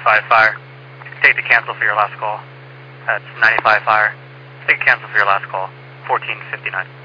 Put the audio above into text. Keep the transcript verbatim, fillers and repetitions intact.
ninety-five fire. Take the cancel for your last call. That's ninety-five fire. Take cancel for your last call. fourteen fifty-nine.